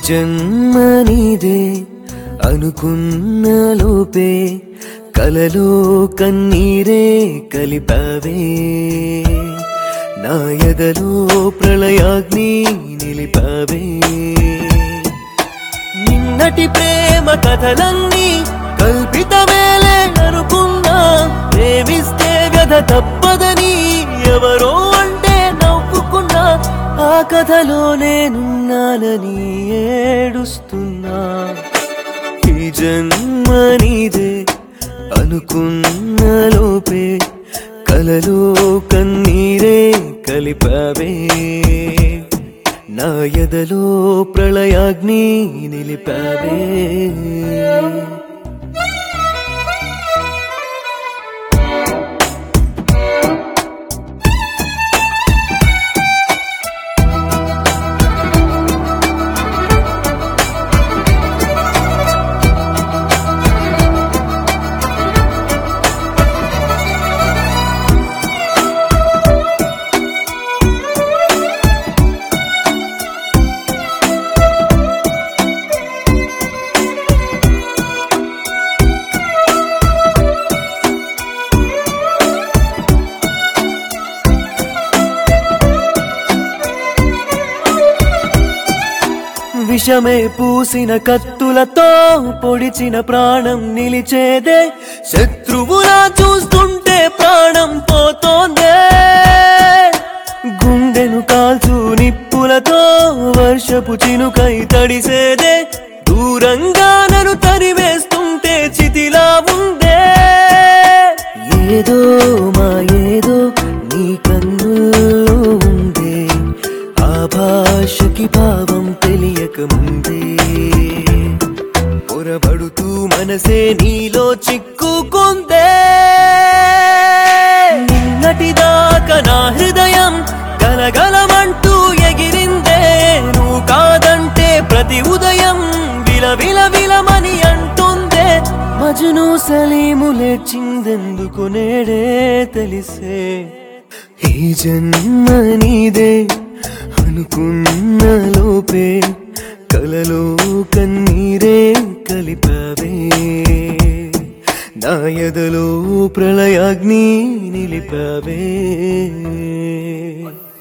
జన్మ నీదే అనుకున్న లోపే కలలో కన్నీరే కలిపావే నా ఎదలో ప్రళయాగ్ని నిలిపావే నిన్నటి ప్రేమ కథలన్నీ కల్పితమేలే అనుకున్నా ప్రేమిస్తే వ్యధ తప్పదని ఎవరో అంటే నవ్వుకున్నా ఆ కథలో నేనున్నానని ఏడుస్తున్నా ఈ జన్మ నీదే అనుకున్న లోపే కలలో కన్నీరే కలిపావే నా ఎదలో ప్రళయాగ్ని నిలిపావే విషమే పూసిన కత్తులతో పొడిచిన ప్రాణం నిలిచేదే శత్రువులా చూస్తుంటే ప్రాణం పోతోందే గుండెను కాల్చు నిప్పులతో వర్షపు చినుకై తడిసేదే దూరంగా నన్ను తరివేస్తుంటే చితిలా ఉందే ఏదో మా ఏదో నీ కన్నుల్లో ఉందే ఆ భాషకి భావం తెలియక ముందే పొరబడుతూ మనసే నీలో చిక్కుకుందే నిన్నటిదాకా నా హృదయం గలగలమంటూ ఎగిరిందే నువ్వు కాదంటే ప్రతి ఉదయం విలవిలమని అంటుందే మజ్ను సలీములే చిందెందుకు నేడే తెలిసే ఈ జన్మ నీదే అనుకున్న లోపే కలలో కన్నీరే కలిపావే నా ఎదలో ప్రళయాగ్ని నిలిపావే